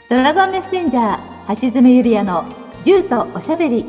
ドラゴンメッセンジャー橋爪ゆりやの竜とおしゃべり。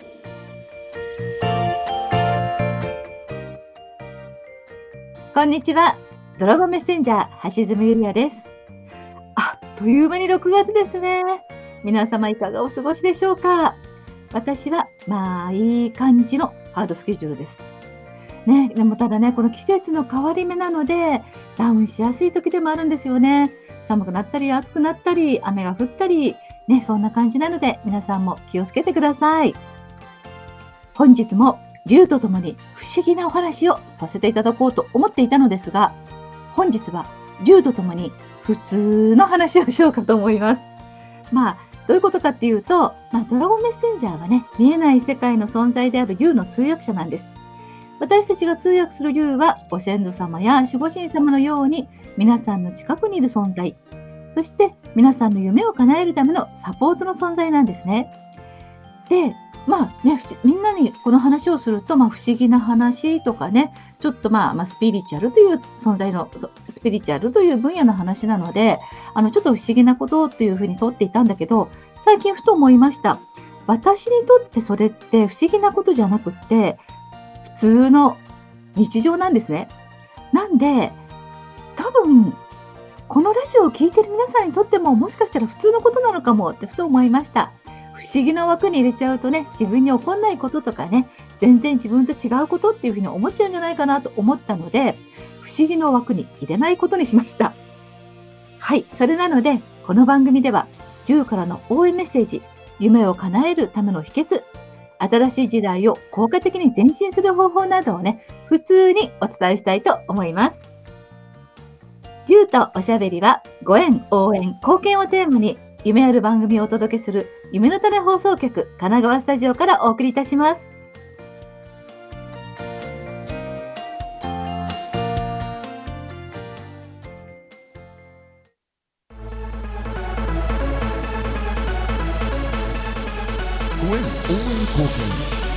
こんにちは、ドラゴンメッセンジャー橋爪ゆりやです。あっという間に6月ですね。皆様いかがお過ごしでしょうか。私はいい感じのハードスケジュールですね。でもただね、この季節の変わり目なのでダウンしやすい時でもあるんですよね。寒くなったり暑くなったり雨が降ったりね、そんな感じなので皆さんも気をつけてください。本日も竜とともに不思議なお話をさせていただこうと思っていたのですが、本日は竜とともに普通の話をしようかと思います。どういうことかっていうと、ドラゴンメッセンジャーはね、見えない世界の存在である竜の通訳者なんです。私たちが通訳する竜はご先祖様や守護神様のように皆さんの近くにいる存在、そして皆さんの夢を叶えるためのサポートの存在なんですね。で、みんなにこの話をすると、不思議な話とかね、ちょっとスピリチュアルという存在のスピリチュアルという分野の話なので、ちょっと不思議なことっていうふうにとっていたんだけど、最近ふと思いました。私にとってそれって不思議なことじゃなくって、普通の日常なんですね。なんで、多分このラジオを聞いている皆さんにとってももしかしたら普通のことなのかもってふと思いました。不思議な枠に入れちゃうとね、自分に起こんないこととかね、全然自分と違うことっていうふうに思っちゃうんじゃないかなと思ったので、不思議の枠に入れないことにしました。はい、それなのでこの番組では竜からの応援メッセージ、夢を叶えるための秘訣、新しい時代を効果的に前進する方法などをね、普通にお伝えしたいと思います。竜とおしゃべりはご縁、応援、貢献をテーマに夢ある番組をお届けする夢の種放送局神奈川スタジオからお送りいたします。 ご縁、応援、貢献、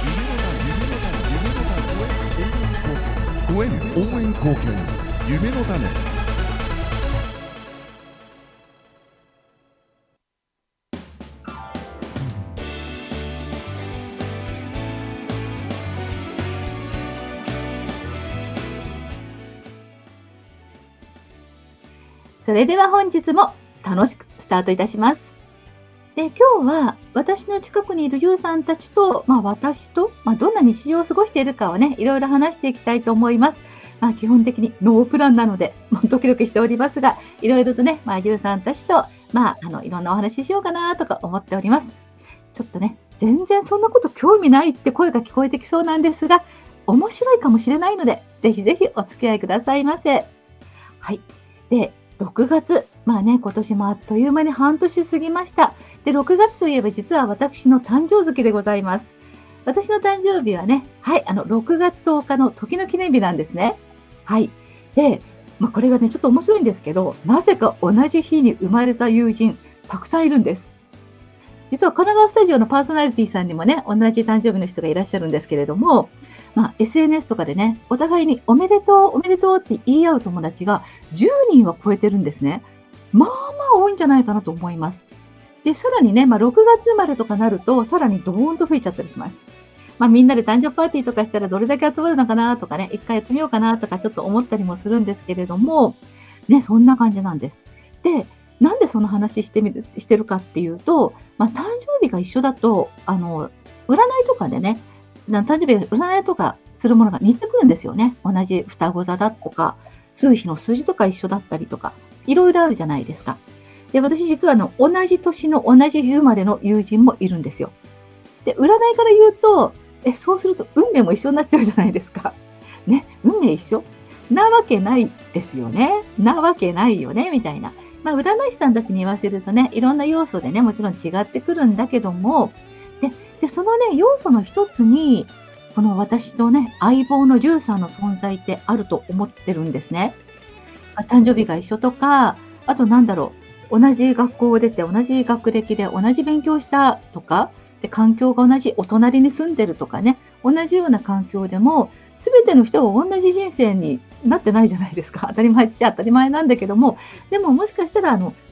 ご縁、応援、貢献、夢の種。 それでは本日も楽しくスタートいたします。で、今日は私の近くにいる竜さんたちと、私と、どんな日常を過ごしているかをね、いろいろ話していきたいと思います。基本的にノープランなので、ドキドキしておりますが、いろいろとね、竜さんたちと、いろんなお話ししようかなとか思っております。ちょっとね、全然そんなこと興味ないって声が聞こえてきそうなんですが、面白いかもしれないので、ぜひぜひお付き合いくださいませ。はい。で、6月、今年もあっという間に半年過ぎました。で、6月といえば実は私の誕生月でございます。私の誕生日はね、6月10日の時の記念日なんですね。はい。で、これがね、ちょっと面白いんですけど、なぜか同じ日に生まれた友人、たくさんいるんです。実は神奈川スタジオのパーソナリティさんにもね、同じ誕生日の人がいらっしゃるんですけれども、SNS とかでね、お互いにおめでとう、おめでとうって言い合う友達が10人は超えてるんですね。多いんじゃないかなと思います。で、さらにね、6月生まれとかなると、さらにドーンと増えちゃったりします。みんなで誕生日パーティーとかしたらどれだけ集まるのかなとかね、一回やってみようかなとかちょっと思ったりもするんですけれども、ね、そんな感じなんです。で、なんでその話してるかっていうと、誕生日が一緒だと、占いとかでね、誕生日占いとかするものが似てくるんですよね。同じ双子座だとか、数比の数字とか一緒だったりとか、いろいろあるじゃないですか。で、私実は同じ年の同じ日生まれの友人もいるんですよ。で、占いから言うと、そうすると運命も一緒になっちゃうじゃないですか。ね、運命一緒なわけないですよね。なわけないよね、みたいな。占い師さんたちに言わせるとね、いろんな要素でね、もちろん違ってくるんだけども、でそのね、要素の一つに、この私とね、相棒の竜さんの存在ってあると思ってるんですね。誕生日が一緒とか、あと同じ学校を出て、同じ学歴で同じ勉強したとか、で環境が同じ、お隣に住んでるとかね、同じような環境でも、すべての人が同じ人生になってないじゃないですか。当たり前っちゃ当たり前なんだけども、でももしかしたら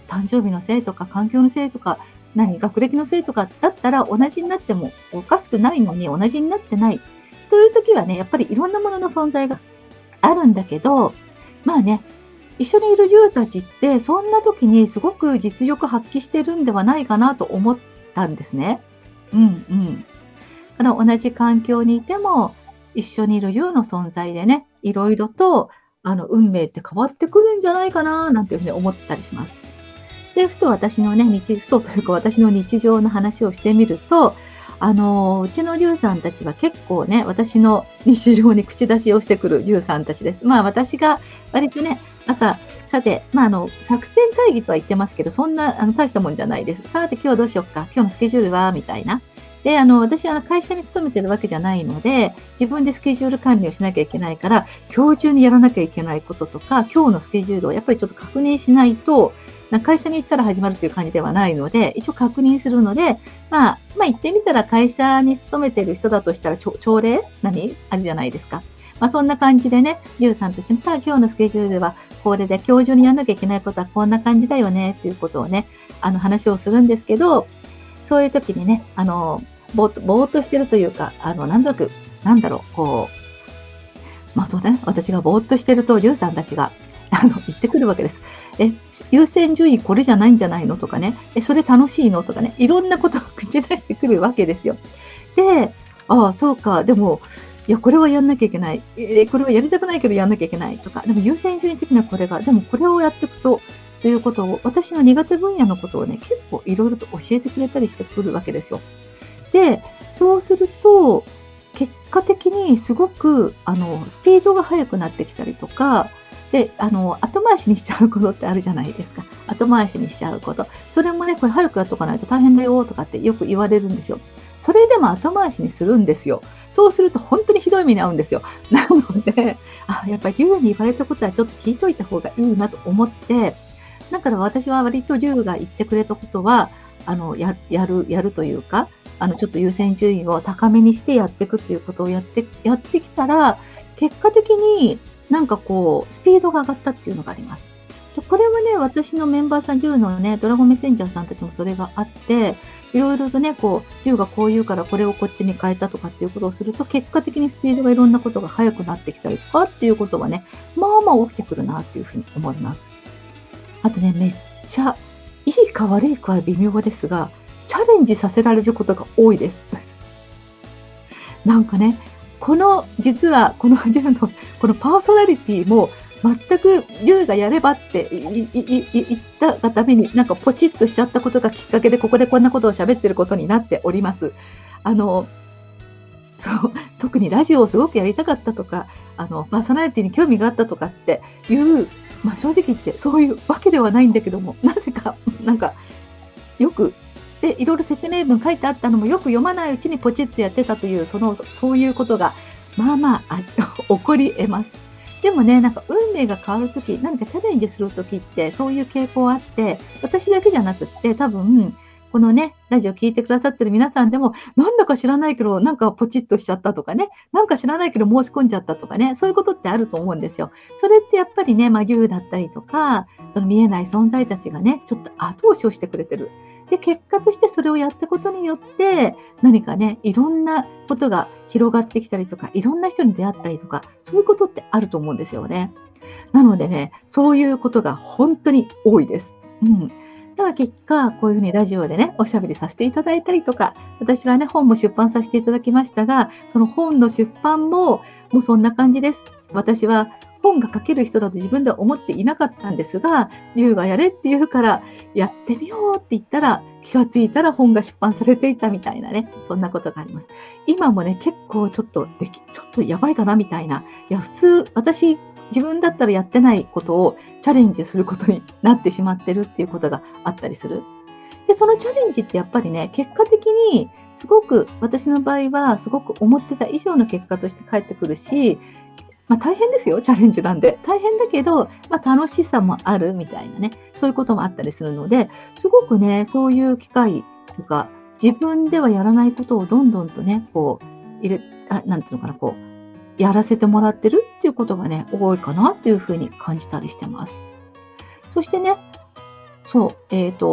誕生日のせいとか、環境のせいとか、学歴のせいとかだったら同じになってもおかしくないのに同じになってないという時はね、やっぱりいろんなものの存在があるんだけど、まあね、一緒にいるユたちってそんな時にすごく実力発揮してるんではないかなと思ったんですね。だから同じ環境にいても一緒にいるユの存在でね、いろいろと運命って変わってくるんじゃないかななんていうふうに思ったりします。で、ふと私のね、私の日常の話をしてみると、うちの龍さんたちは結構ね、私の日常に口出しをしてくる龍さんたちです。私が割とね、朝、さて、作戦会議とは言ってますけど、そんな大したもんじゃないです。さて、今日はどうしよっか、今日のスケジュールはみたいな。で、私会社に勤めてるわけじゃないので、自分でスケジュール管理をしなきゃいけないから、今日中にやらなきゃいけないこととか、今日のスケジュールをやっぱりちょっと確認しないと、会社に行ったら始まるという感じではないので、一応確認するので、言ってみたら会社に勤めている人だとしたら、朝礼あるじゃないですか。そんな感じでね、ゆうさんと一緒に、さあ今日のスケジュールはこれで、今日中にやらなきゃいけないことはこんな感じだよね、っていうことをね、話をするんですけど、そういう時にね、ぼーっとしてるというか、そうだね、私がぼーっとしてると、りゅうさんたちが、言ってくるわけです。優先順位これじゃないんじゃないのとかね、それ楽しいのとかね、いろんなことを口出してくるわけですよ。で、そうか、でも、いや、これはやんなきゃいけない。これはやりたくないけどやんなきゃいけないとか、でも優先順位的にはこれが、でもこれをやっていくということを、私の苦手分野のことをね、結構いろいろと教えてくれたりしてくるわけですよ。で、そうすると、結果的にすごく、スピードが速くなってきたりとか、で、後回しにしちゃうことってあるじゃないですか。後回しにしちゃうこと。それもね、これ早くやっとかないと大変だよとかってよく言われるんですよ。それでも後回しにするんですよ。そうすると本当にひどい目に遭うんですよ。なので、やっぱり龍に言われたことはちょっと聞いといた方がいいなと思って、だから私は割と龍が言ってくれたことは、やるというか、ちょっと優先順位を高めにしてやっていくっていうことをやってきたら、結果的にスピードが上がったっていうのがあります。でこれはね、私のメンバーさん、龍のね、ドラゴンメッセンジャーさんたちもそれがあって、いろいろとね、龍がこう言うからこれをこっちに変えたとかっていうことをすると、結果的にスピードがいろんなことが速くなってきたりとかっていうことはね、起きてくるなっていうふうに思います。あとね、めっちゃ、いいか悪いかは微妙ですが、チャレンジさせられることが多いです。実はこの龍のこのパーソナリティも全く龍がやればって言ったがためにポチッとしちゃったことがきっかけでここでこんなことを喋ってることになっております。特にラジオをすごくやりたかったとか、パーソナリティに興味があったとかっていう、正直言ってそういうわけではないんだけども、なぜかよくでいろいろ説明文書いてあったのもよく読まないうちにポチッとやってたというそういうことが起こり得ます。でもね、運命が変わるとき、何かチャレンジするときってそういう傾向あって、私だけじゃなくって多分このね、ラジオ聞いてくださってる皆さんでも、なんだか知らないけど、ポチッとしちゃったとかね、なんか知らないけど申し込んじゃったとかね、そういうことってあると思うんですよ。それってやっぱりね、龍だったりとか、その見えない存在たちがね、ちょっと後押しをしてくれてる。で、結果としてそれをやったことによって、何かね、いろんなことが広がってきたりとか、いろんな人に出会ったりとか、そういうことってあると思うんですよね。なのでね、そういうことが本当に多いです。だから結果、こういうふうにラジオでね、おしゃべりさせていただいたりとか、私はね、本も出版させていただきましたが、その本の出版もそんな感じです。私は本が書ける人だと自分では思っていなかったんですが、龍がやれって言うからやってみようって言ったら、気がついたら本が出版されていたみたいなね、そんなことがあります。今もね、結構ちょっとやばいかなみたいな。いや、普通、私、自分だったらやってないことをチャレンジすることになってしまってるっていうことがあったりする。で、そのチャレンジってやっぱりね、結果的にすごく、私の場合はすごく思ってた以上の結果として返ってくるし、大変ですよ、チャレンジなんで。大変だけど、楽しさもあるみたいなね、そういうこともあったりするので、すごくね、そういう機会とか、自分ではやらないことをどんどんとね、やらせてもらってるっていうことがね、多いかなっていうふうに感じたりしてます。そしてね、 そう、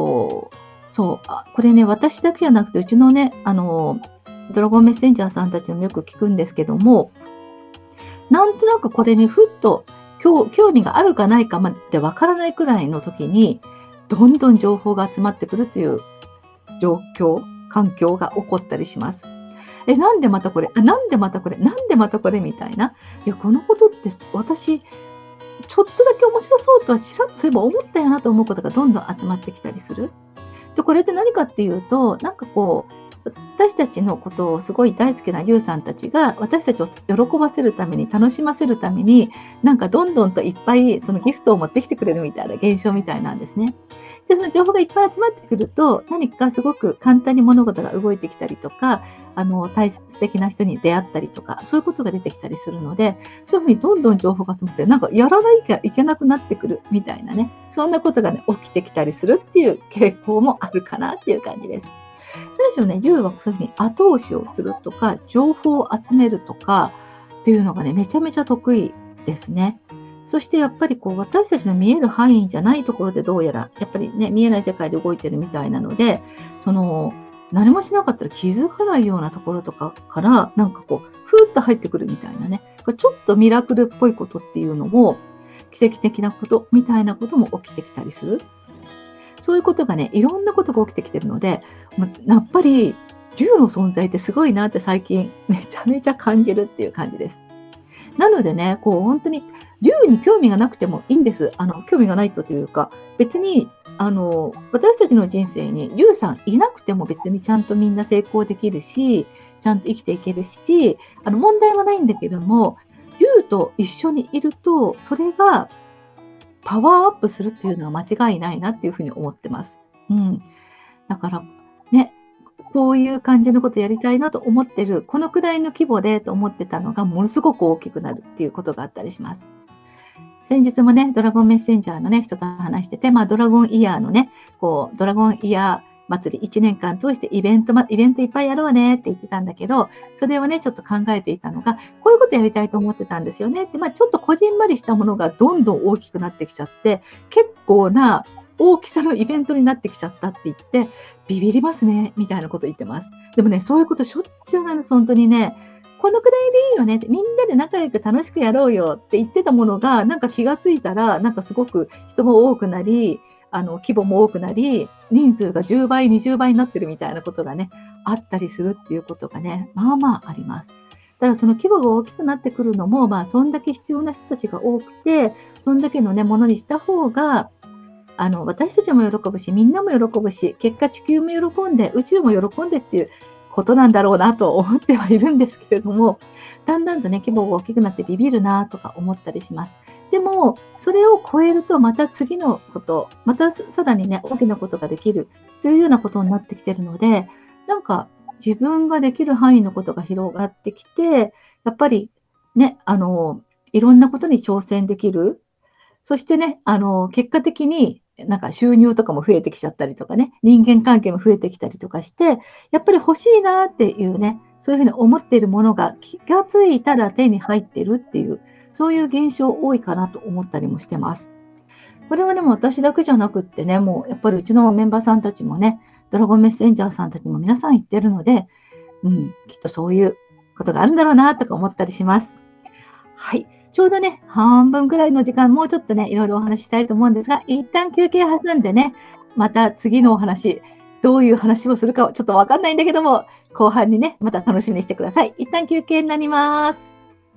これね、私だけじゃなくて、うちのね、ドラゴンメッセンジャーさんたちもよく聞くんですけども、なんとなくこれにふっと興味があるかないかまでわからないくらいの時に、どんどん情報が集まってくるという環境が起こったりします。なんでまたこれ、なんでまたこれ、なんでまたこれみたいな。いや、このことって私、ちょっとだけ面白そうとはちらっとそういえば思ったよなと思うことがどんどん集まってきたりする。で、これって何かっていうと、なんかこう、私たちのことをすごい大好きなゆうさんたちが、私たちを喜ばせるために、楽しませるために、なんかどんどんといっぱいそのギフトを持ってきてくれるみたいな現象みたいなんですね。で、その情報がいっぱい集まってくると、何かすごく簡単に物事が動いてきたりとか、大切的な人に出会ったりとか、そういうことが出てきたりするので、そういうふうにどんどん情報が集まって、なんかやらなきゃいけなくなってくるみたいなね、そんなことがね、起きてきたりするっていう傾向もあるかなっていう感じです。何でしょうね、ゆうはそういうふうに後押しをするとか、情報を集めるとかっていうのがね、めちゃめちゃ得意ですね。そしてやっぱりこう私たちの見える範囲じゃないところでどうやら、やっぱりね、見えない世界で動いてるみたいなので、何もしなかったら気づかないようなところとかから、なんかこう、ふーっと入ってくるみたいなね、ちょっとミラクルっぽいことっていうのも、奇跡的なことみたいなことも起きてきたりする。そういうことがね、いろんなことが起きてきてるので、やっぱり、竜の存在ってすごいなって最近めちゃめちゃ感じるっていう感じです。なのでね、こう本当に竜に興味がなくてもいいんです。興味がないというか、別に、私たちの人生に竜さんいなくても別にちゃんとみんな成功できるし、ちゃんと生きていけるし、問題はないんだけども、竜と一緒にいると、それがパワーアップするっていうのは間違いないなっていうふうに思ってます。うん。だからね、こういう感じのことやりたいなと思ってる、このくらいの規模でと思ってたのがものすごく大きくなるっていうことがあったりします。先日もね、ドラゴンメッセンジャーのね、人と話してて、ドラゴンイヤーのね、ドラゴンイヤー祭り1年間通してイベントいっぱいやろうねって言ってたんだけど、それをね、ちょっと考えていたのが、こういうことやりたいと思ってたんですよねって、ちょっとこじんまりしたものがどんどん大きくなってきちゃって、結構な大きさのイベントになってきちゃったって言って、ビビりますね、みたいなこと言ってます。でもね、そういうことしょっちゅうなんです、本当にね。このくらいでいいよねって、みんなで仲良く楽しくやろうよって言ってたものが、なんか気がついたら、なんかすごく人も多くなり、規模も多くなり、人数が10倍、20倍になってるみたいなことがね、あったりするっていうことがね、まあまああります。ただその規模が大きくなってくるのも、そんだけ必要な人たちが多くて、そんだけのね、ものにした方が、私たちも喜ぶし、みんなも喜ぶし、結果地球も喜んで、宇宙も喜んでっていうことなんだろうなと思ってはいるんですけれども、だんだんとね、規模が大きくなってビビるなとか思ったりします。でも、それを超えると、また次のこと、またさらにね、大きなことができるというようなことになってきているので、なんか自分ができる範囲のことが広がってきて、やっぱりね、いろんなことに挑戦できる。そしてね、結果的になんか収入とかも増えてきちゃったりとかね、人間関係も増えてきたりとかして、やっぱり欲しいなっていうね、そういうふうに思っているものが気がついたら手に入っているっていう、そういう現象多いかなと思ったりもしてます。これはでも私だけじゃなくってね、もうやっぱりうちのメンバーさんたちもね、ドラゴンメッセンジャーさんたちも皆さん言ってるので、きっとそういうことがあるんだろうなとか思ったりします。はい。ちょうどね、半分ぐらいの時間、もうちょっとね、いろいろお話ししたいと思うんですが、一旦休憩挟んでね、また次のお話、どういう話をするかはちょっとわかんないんだけども、後半にね、また楽しみにしてください。一旦休憩になります。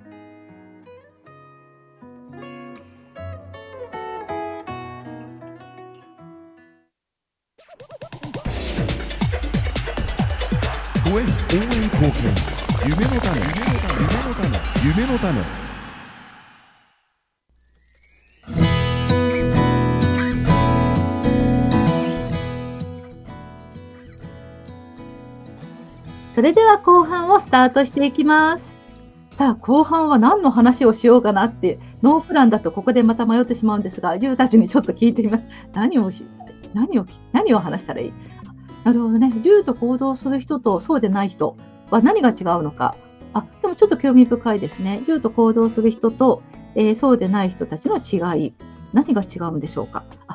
応援貢献、夢の種、夢の種。 それでは後半をスタートしていきます。さあ、後半は何の話をしようかなって、ノープランだとここでまた迷ってしまうんですが、ゆうたちにちょっと聞いてみます。何を話したらいい？なるほどね。竜と行動する人とそうでない人は何が違うのか。でもちょっと興味深いですね。竜と行動する人と、そうでない人たちの違い。何が違うんでしょうか。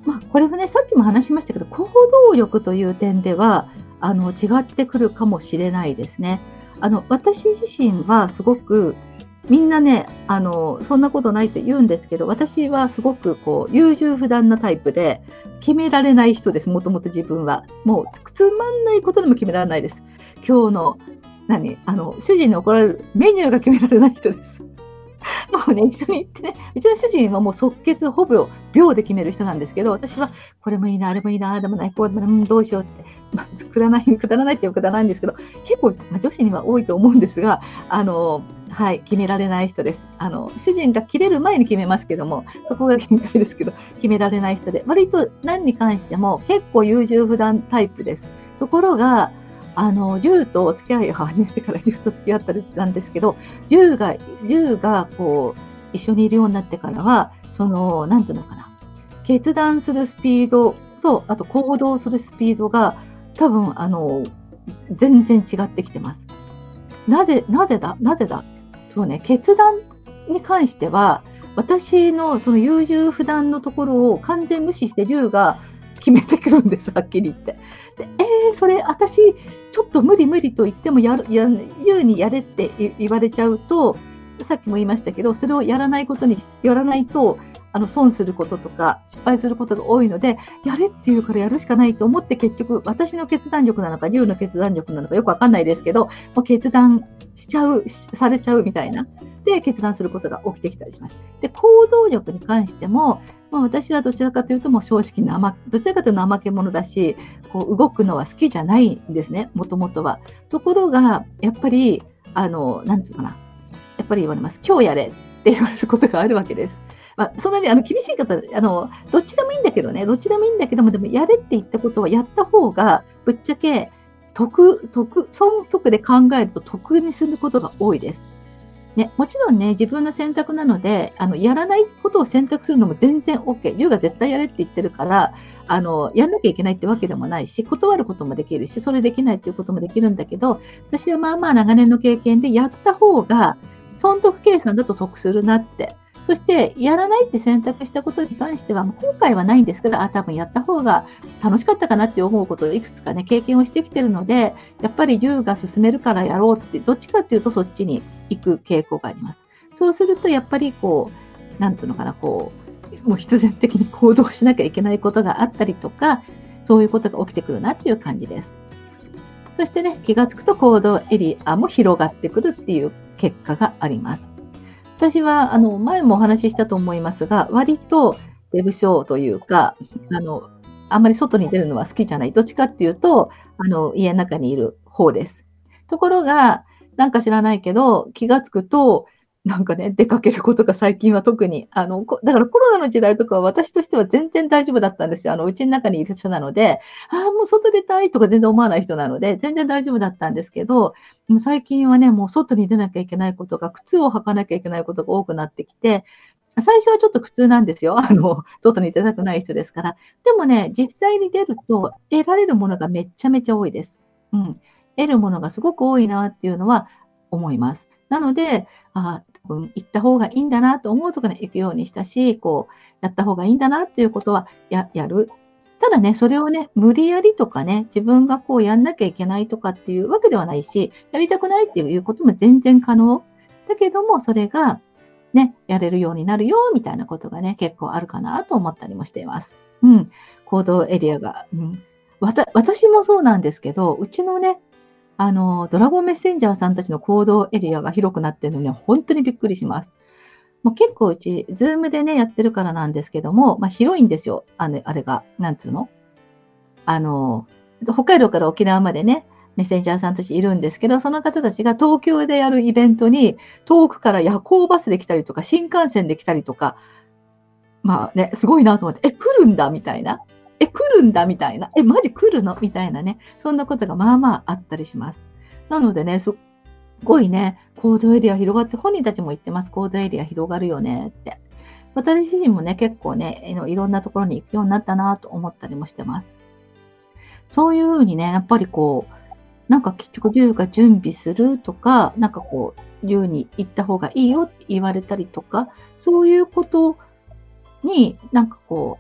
これはね、さっきも話しましたけど、行動力という点では、違ってくるかもしれないですね。私自身はすごく、みんなね、そんなことないって言うんですけど、私はすごく優柔不断なタイプで、決められない人です、もともと自分は。もう、つまんないことでも決められないです。今日の、主人に怒られるメニューが決められない人です。もうね、一緒に行ってね、うちの主人はもう即決、ほぼ秒で決める人なんですけど、私はこれもいいな、あれもいいな、でもない、こうでもない、どうしようって、くだらないっていうくだらないんですけど、結構、女子には多いと思うんですが、はい、決められない人です。主人が切れる前に決めますけども、そこが限界ですけど、決められない人で、割と何に関しても結構優柔不断タイプです。ところが、龍とお付き合いを始めてから龍と付き合ったんですけど、龍が一緒にいるようになってからは、なんていうのかな、決断するスピードと、あと行動するスピードが、多分、全然違ってきてます。なぜだそうね、決断に関しては、私のその優柔不断のところを完全無視して龍が決めてくるんです、はっきり言って。でそれ私ちょっと無理と言っても優にやれって言われちゃうと、さっきも言いましたけど、それをやらないと損することとか失敗することが多いので、やれっていうからやるしかないと思って、結局私の決断力なのか龍の決断力なのかよくわかんないですけど、もう決断されちゃうみたいなで決断することが起きてきたりします。で、行動力に関しても、私はどちらかというともう正直どちらかというと怠け者だし、動くのは好きじゃないんですね、もともとは。ところがやっぱりなんていうかな、やっぱり言われます。今日やれって言われることがあるわけです。そんなに厳しい方、どっちでもいいんだけどね、どっちでもいいんだけども、でもやれって言ったことはやった方が、ぶっちゃけ損得で考えると得にすることが多いです。ね、もちろんね、自分の選択なので、やらないことを選択するのも全然 OK。龍が絶対やれって言ってるから、やんなきゃいけないってわけでもないし、断ることもできるし、それできないっていうこともできるんだけど、私はまあまあ長年の経験でやった方が、損得計算だと得するなって。そして、やらないって選択したことに関しては、後悔はないんですけど、多分やった方が楽しかったかなって思うことをいくつかね、経験をしてきてるので、やっぱり龍が進めるからやろうって、どっちかっていうとそっちに行く傾向があります。そうすると、やっぱりなんていうのかな、もう必然的に行動しなきゃいけないことがあったりとか、そういうことが起きてくるなっていう感じです。そしてね、気がつくと行動エリアも広がってくるっていう結果があります。私は前もお話ししたと思いますが、割とウェブショーというか、あんまり外に出るのは好きじゃない。どっちかっていうと、家の中にいる方です。ところが、なんか知らないけど、気がつくと、なんかね、出かけることが最近は特に、だからコロナの時代とかは私としては全然大丈夫だったんですよ。うちの中にいる人なので、もう外出たいとか全然思わない人なので、全然大丈夫だったんですけど、もう最近はね、もう外に出なきゃいけないことが、靴を履かなきゃいけないことが多くなってきて、最初はちょっと苦痛なんですよ。外に出たくない人ですから。でもね、実際に出ると得られるものがめちゃめちゃ多いです。うん。得るものがすごく多いなっていうのは思います。なので、行った方がいいんだなと思うところに行くようにしたし、やった方がいいんだなっていうことはやる。ただね、それをね、無理やりとかね、自分がやんなきゃいけないとかっていうわけではないし、やりたくないっていうことも全然可能。だけども、それがね、やれるようになるよ、みたいなことがね、結構あるかなと思ったりもしています。うん。行動エリアが。私もそうなんですけど、うちのね、ドラゴンメッセンジャーさんたちの行動エリアが広くなっているのには本当にびっくりします。もう結構うち、ズームでね、やってるからなんですけども、広いんですよ。あれが、なんつうの北海道から沖縄までね、メッセンジャーさんたちいるんですけど、その方たちが東京でやるイベントに、遠くから夜行バスで来たりとか、新幹線で来たりとか、すごいなと思って、来るんだみたいな。来るんだみたいな。マジ来るのみたいなね。そんなことがまあまああったりします。なのでね、すっごいね、行動エリア広がって、本人たちも言ってます。行動エリア広がるよねって。私自身もね、結構ね、いろんなところに行くようになったなと思ったりもしてます。そういうふうにね、やっぱりなんか結局、龍が準備するとか、なんか龍に行った方がいいよって言われたりとか、そういうことに、なんか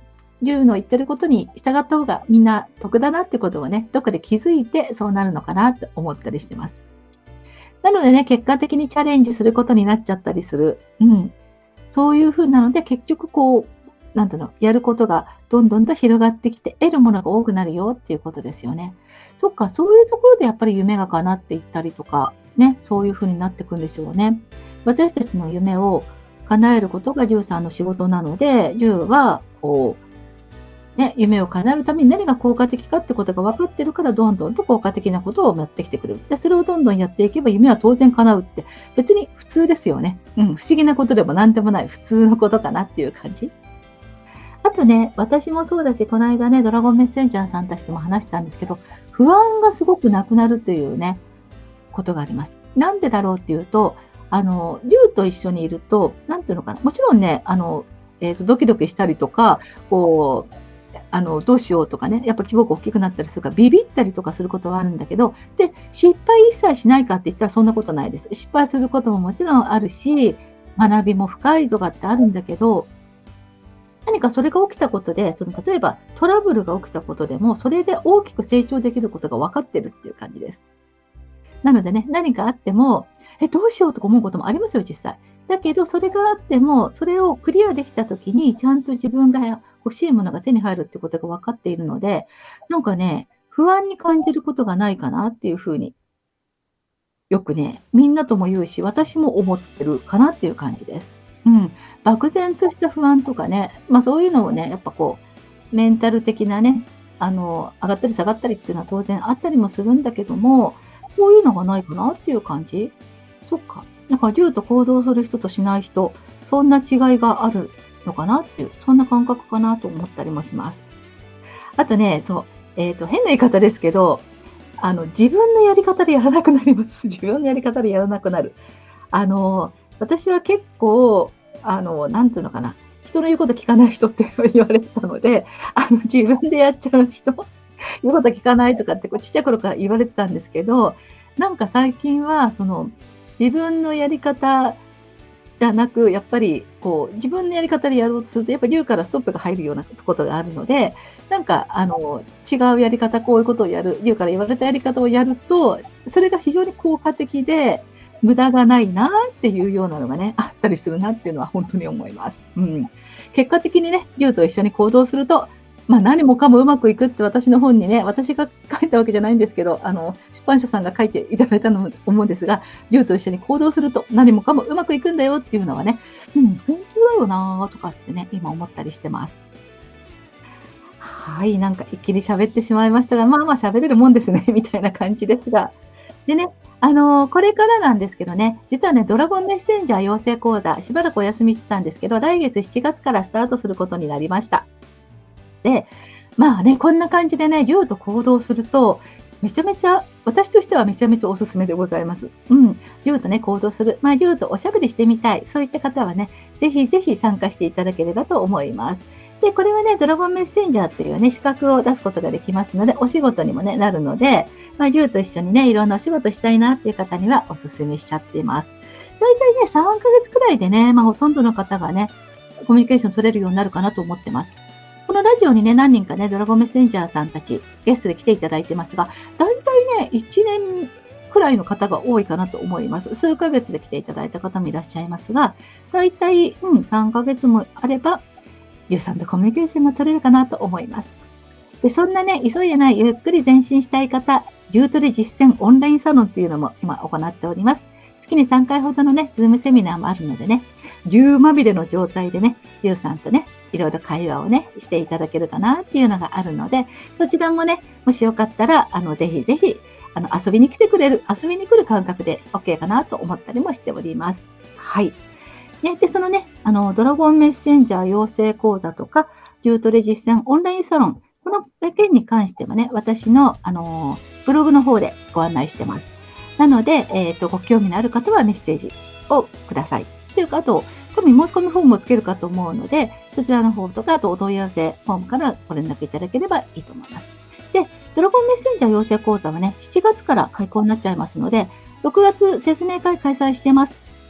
龍の言ってることに従った方がみんな得だなってことをね、どっかで気づいてそうなるのかなって思ったりしてます。なのでね、結果的にチャレンジすることになっちゃったりする。そういう風なので、結局なんていうの、やることがどんどんと広がってきて、得るものが多くなるよっていうことですよね。そっか、そういうところでやっぱり夢が叶っていったりとか、ね、そういう風になっていくんでしょうね。私たちの夢を叶えることが龍さんの仕事なので、龍は夢を叶えるために何が効果的かってことが分かってるから、どんどんと効果的なことをやってきてくれる。で、それをどんどんやっていけば夢は当然叶うって、別に普通ですよね。不思議なことでも何でもない普通のことかなっていう感じ。あとね、私もそうだし、この間ね、ドラゴンメッセンジャーさんたちとも話したんですけど、不安がすごくなくなるというね、ことがあります。なんでだろうっていうと、龍と一緒にいると、なんていうのかな、もちろんね、ドキドキしたりとか、どうしようとかね、やっぱ規模が大きくなったりするから、ビビったりとかすることはあるんだけど、で、失敗一切しないかって言ったらそんなことないです。失敗することももちろんあるし、学びも深いとかってあるんだけど、何かそれが起きたことで、例えばトラブルが起きたことでも、それで大きく成長できることが分かってるっていう感じです。なのでね、何かあっても、どうしようとか思うこともありますよ、実際。だけど、それがあっても、それをクリアできたときに、ちゃんと自分が欲しいものが手に入るってことが分かっているので、なんかね、不安に感じることがないかなっていうふうに、よくね、みんなとも言うし、私も思ってるかなっていう感じです。漠然とした不安とかね、そういうのをね、やっぱメンタル的なね、上がったり下がったりっていうのは当然あったりもするんだけども、こういうのがないかなっていう感じ。そっか。なんか龍と行動する人としない人、そんな違いがあるのかなっていう、そんな感覚かなと思ったりもします。あとね、変な言い方ですけど、自分のやり方でやらなくなります。自分のやり方でやらなくなる。私は結構、なんていうのかな、人の言うこと聞かない人って言われてたので、自分でやっちゃう人、言うこと聞かないとかってちっちゃい頃から言われてたんですけど、なんか最近は自分のやり方じゃなく、やっぱり自分のやり方でやろうとすると、やっぱり龍からストップが入るようなことがあるので、なんか違うやり方、こういうことをやる、龍から言われたやり方をやると、それが非常に効果的で、無駄がないなっていうようなのがね、あったりするなっていうのは本当に思います。結果的にね、龍と一緒に行動すると、何もかもうまくいくって私の本にね、私が書いたわけじゃないんですけど、出版社さんが書いていただいたのと思うんですが、龍と一緒に行動すると何もかもうまくいくんだよっていうのはね、本当だよなとかってね、今思ったりしてます。はい、なんか一気に喋ってしまいましたが、喋れるもんですね、みたいな感じですが。でね、これからなんですけどね、実はね、ドラゴンメッセンジャー養成講座、しばらくお休みしてたんですけど、来月7月からスタートすることになりました。で、こんな感じでね、龍と行動すると、めちゃめちゃ、私としてはめちゃめちゃおすすめでございます。龍とね、行動する。龍とおしゃべりしてみたい。そういった方はね、ぜひぜひ参加していただければと思います。で、これはね、ドラゴンメッセンジャーっていうね、資格を出すことができますので、お仕事にもね、なるので、龍と一緒にね、いろんなお仕事したいなっていう方にはおすすめしちゃっています。大体ね、3ヶ月くらいでね、ほとんどの方がね、コミュニケーション取れるようになるかなと思ってます。このラジオにね、何人かね、ドラゴンメッセンジャーさんたち、ゲストで来ていただいてますが、大体ね、1年くらいの方が多いかなと思います。数ヶ月で来ていただいた方もいらっしゃいますが、大体、3ヶ月もあれば、龍さんとコミュニケーションが取れるかなと思います。で、そんなね、急いでないゆっくり前進したい方、龍トレ実践オンラインサロンっていうのも今行っております。月に3回ほどのね、ズームセミナーもあるのでね、龍まみれの状態でね、龍さんとね、いろいろ会話をね、していただけるかなっていうのがあるので、そちらもね、もしよかったら、ぜひぜひ、遊びに来る感覚で OK かなと思ったりもしております。はい。で、そのね、ドラゴンメッセンジャー養成講座とか、龍トレ実践オンラインサロン、この件に関してはね、私の、ブログの方でご案内してます。なので、ご興味のある方はメッセージをください。というか、あと、多分申し込みフォームをつけるかと思うので、そちらの方とか、あとお問い合わせフォームからご連絡いただければいいと思います。で、ドラゴンメッセンジャー養成講座はね、7月から開講になっちゃいますので、6月説明会開催してます。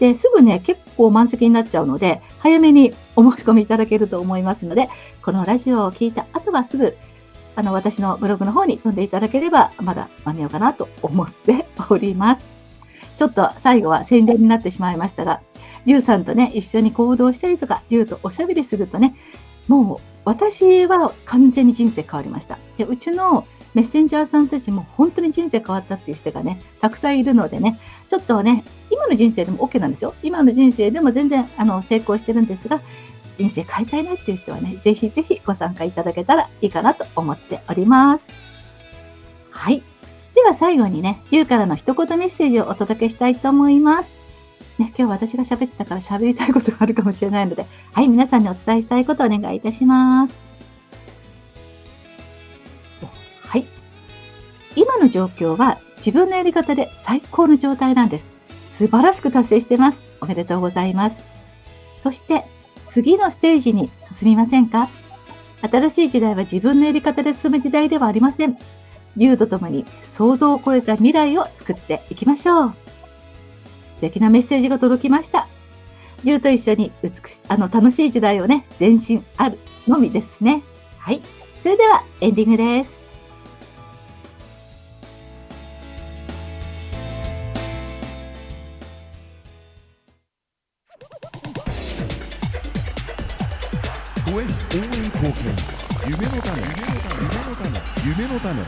ですぐね、結構満席になっちゃうので、早めにお申し込みいただけると思いますので、このラジオを聞いた後はすぐ、私のブログの方に飛んでいただければ、まだ間に合うかなと思っております。ちょっと最後は宣伝になってしまいましたが、リュウさんとね、一緒に行動したりとか、リュウとおしゃべりするとね、もう私は完全に人生変わりました。で、うちのメッセンジャーさんたちも本当に人生変わったっていう人がね、たくさんいるのでね、ちょっとね、今の人生でも OK なんですよ。今の人生でも全然成功してるんですが、人生変えたいなっていう人はね、ぜひぜひご参加いただけたらいいかなと思っております。はい。では最後にね、ゆうからの一言メッセージをお届けしたいと思います。ね、今日私が喋ってたから喋りたいことがあるかもしれないので、はい、皆さんにお伝えしたいことをお願いいたします。はい。今の状況は自分のやり方で最高の状態なんです。素晴らしく達成してます。おめでとうございます。そして次のステージに進みませんか？新しい時代は自分のやり方で進む時代ではありません。リュウとともに想像を超えた未来を作っていきましょう。素敵なメッセージが届きました。リュウと一緒に楽しい時代をね、前進あるのみですね。はい。それではエンディングです。 応援貢献、夢の種、夢の種。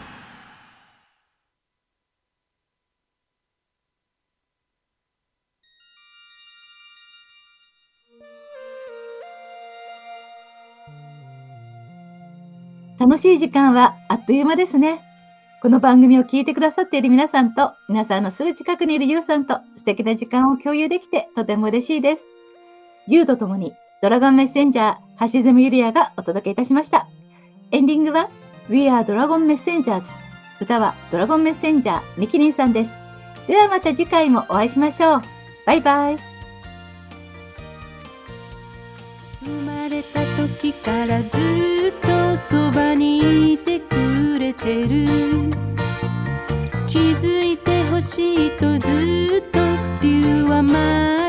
楽しい時間はあっという間ですね。この番組を聞いてくださっている皆さんと、皆さんのすぐ近くにいるユウさんと素敵な時間を共有できてとても嬉しいです。ユウとともにドラゴンメッセンジャー橋爪ゆりやがお届けいたしました。エンディングは We are Dragon Messengers。歌はドラゴンメッセンジャーミキリンさんです。ではまた次回もお会いしましょう。バイバイ。 生まれた時からずっとそばにいてくれてる、気づいてほしいとずっと理由は